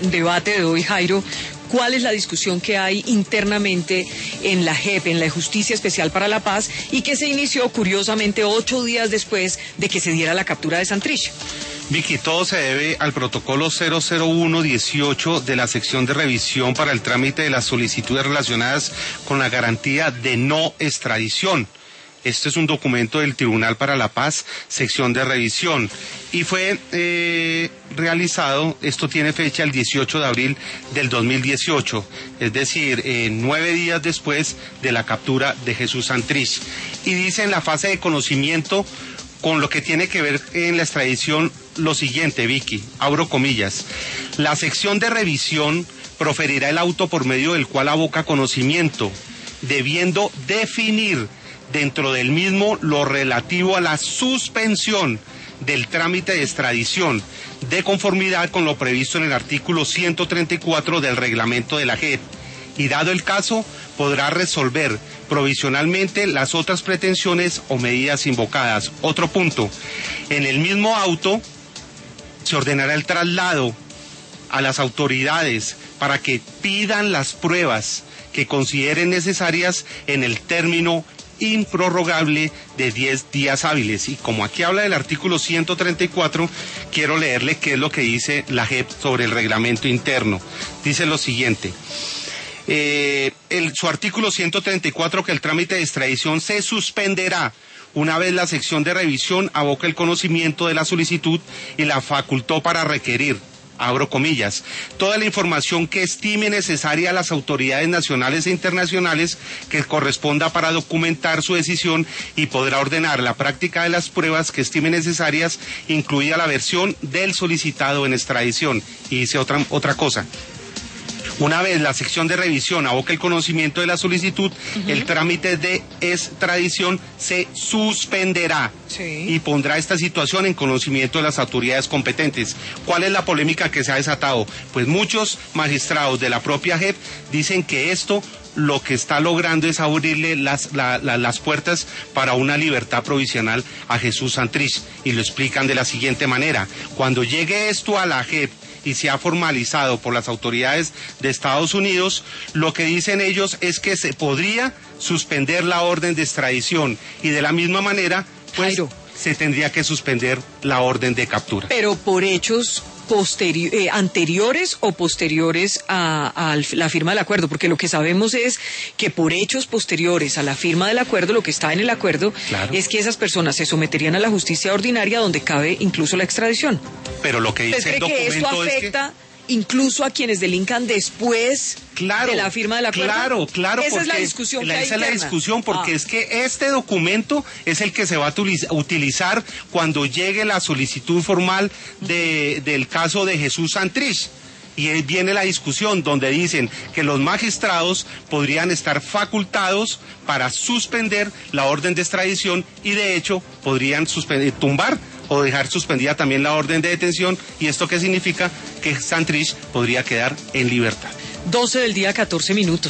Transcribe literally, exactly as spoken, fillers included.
debate de hoy, Jairo, ¿cuál es la discusión que hay internamente en la J E P, en la Justicia Especial para la Paz, y que se inició curiosamente ocho días después de que se diera la captura de Santrich? Vicky, todo se debe al protocolo cero cero uno dieciocho de la sección de revisión para el trámite de las solicitudes relacionadas con la garantía de no extradición. Este es un documento del Tribunal para la Paz, sección de revisión, y fue eh, realizado, esto tiene fecha el dieciocho de abril del dos mil dieciocho, es decir, eh, nueve días después de la captura de Jesús Santrich. Y dice en la fase de conocimiento, con lo que tiene que ver en la extradición, lo siguiente, Vicky, abro comillas: la sección de revisión proferirá el auto por medio del cual aboca conocimiento, debiendo definir dentro del mismo lo relativo a la suspensión del trámite de extradición, de conformidad con lo previsto en el artículo ciento treinta y cuatro del reglamento de la J E P, y dado el caso, podrá resolver provisionalmente las otras pretensiones o medidas invocadas. Otro punto: en el mismo auto se ordenará el traslado a las autoridades para que pidan las pruebas que consideren necesarias en el término improrrogable de diez días hábiles. Y como aquí habla del artículo ciento treinta y cuatro, quiero leerle qué es lo que dice la J E P sobre el reglamento interno. Dice lo siguiente: eh, el, su artículo ciento treinta y cuatro, que el trámite de extradición se suspenderá una vez la sección de revisión aboque el conocimiento de la solicitud y la facultó para requerir, abro comillas, toda la información que estime necesaria a las autoridades nacionales e internacionales que corresponda para documentar su decisión, y podrá ordenar la práctica de las pruebas que estime necesarias, incluida la versión del solicitado en extradición. Y dice otra, otra cosa: una vez la sección de revisión aboque el conocimiento de la solicitud, uh-huh, el trámite de extradición se suspenderá, sí, y pondrá esta situación en conocimiento de las autoridades competentes. ¿Cuál es la polémica que se ha desatado? Pues muchos magistrados de la propia J E P dicen que esto lo que está logrando es abrirle las, la, la, las puertas para una libertad provisional a Jesús Santrich, y lo explican de la siguiente manera: cuando llegue esto a la J E P y se ha formalizado por las autoridades de Estados Unidos, lo que dicen ellos es que se podría suspender la orden de extradición, y de la misma manera, pues, Jairo, se tendría que suspender la orden de captura. Pero por hechos posteri- eh, anteriores o posteriores a, a la firma del acuerdo, porque lo que sabemos es que por hechos posteriores a la firma del acuerdo, lo que está en el acuerdo, claro, es que esas personas se someterían a la justicia ordinaria, donde cabe incluso la extradición. Pero lo que dice el documento que esto afecta es que incluso a quienes delincan después, claro, de la firma del acuerdo. Claro, claro. Esa es la discusión la, que hay Esa es la discusión, porque ah. es que este documento es el que se va a utilizar cuando llegue la solicitud formal de, del caso de Jesús Santrich. Y ahí viene la discusión donde dicen que los magistrados podrían estar facultados para suspender la orden de extradición, y de hecho podrían suspender, tumbar o dejar suspendida también la orden de detención. ¿Y esto qué significa? Que Santrich podría quedar en libertad. doce del día, catorce minutos.